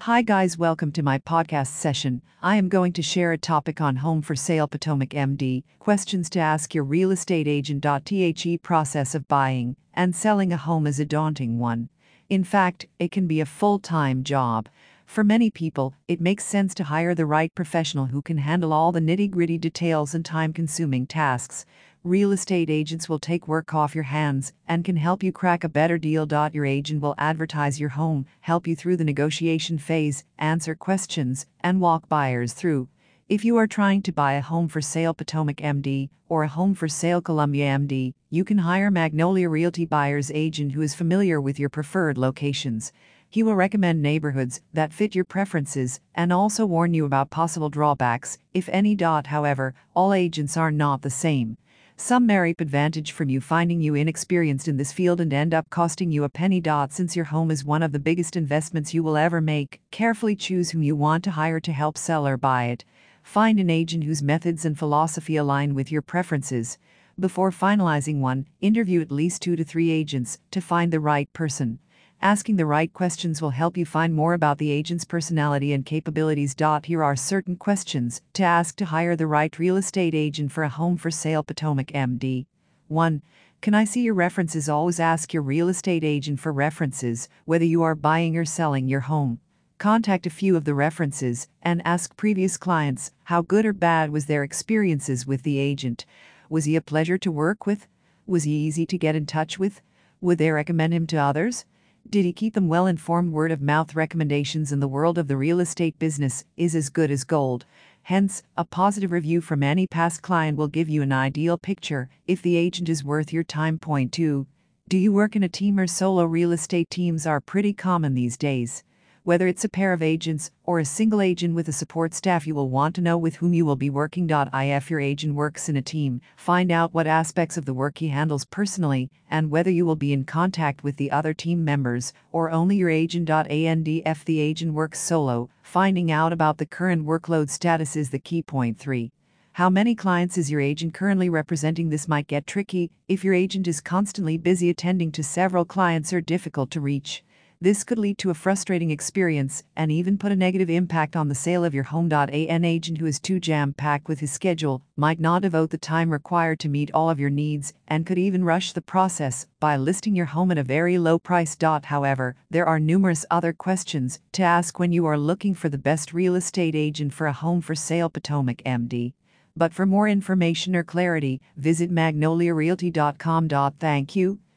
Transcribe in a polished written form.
Hi, guys, welcome to my podcast session. I am going to share a topic on Home for Sale Potomac MD, questions to ask your real estate agent. The process of buying and selling a home is a daunting one. In fact, it can be a full-time job. For many people, it makes sense to hire the right professional who can handle all the nitty-gritty details and time-consuming tasks. Real estate agents will take work off your hands and can help you crack a better deal. Your agent will advertise your home, help you through the negotiation phase, answer questions, and walk buyers through. If you are trying to buy a home for sale Potomac MD or a home for sale Columbia MD, you can hire Magnolia Realty buyer's agent who is familiar with your preferred locations. He will recommend neighborhoods that fit your preferences and also warn you about possible drawbacks, if any. However, all agents are not the same. Some may reap advantage from you finding you inexperienced in this field and end up costing you a penny. Since your home is one of the biggest investments you will ever make, carefully choose whom you want to hire to help sell or buy it. Find an agent whose methods and philosophy align with your preferences. Before finalizing one, interview at least 2 to 3 agents to find the right person. Asking the right questions will help you find more about the agent's personality and capabilities. Here are certain questions to ask to hire the right real estate agent for a home for sale Potomac MD. 1. Can I see your references? Always ask your real estate agent for references, whether you are buying or selling your home. Contact a few of the references and ask previous clients how good or bad was their experiences with the agent. Was he a pleasure to work with? Was he easy to get in touch with? Would they recommend him to others? Did he keep them well informed? Word of mouth recommendations in the world of the real estate business is as good as gold. Hence, a positive review from any past client will give you an ideal picture if the agent is worth your time. Point 2. Do you work in a team or solo? Real estate teams are pretty common these days. Whether it's a pair of agents or a single agent with a support staff, you will want to know with whom you will be working. If your agent works in a team, find out what aspects of the work he handles personally and whether you will be in contact with the other team members or only your agent. If the agent works solo, finding out about the current workload status is the key. Point 3. How many clients is your agent currently representing? This might get tricky if your agent is constantly busy attending to several clients or difficult to reach. This could lead to a frustrating experience and even put a negative impact on the sale of your home. An agent who is too jam-packed with his schedule might not devote the time required to meet all of your needs and could even rush the process by listing your home at a very low price. However, there are numerous other questions to ask when you are looking for the best real estate agent for a home for sale Potomac MD. But for more information or clarity, visit magnoliarealty.com. Thank you.